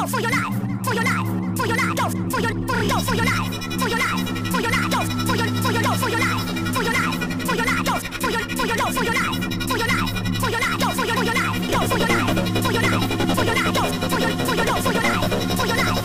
go for your life, for your life, for your life, go for your life, for your life, for your life, go for your for your for your life, for your life, for your life, go for your for your for your life, for your life, for your life, go for your life, go for your life, for your life, for your life, go for your for your for your life, for your life.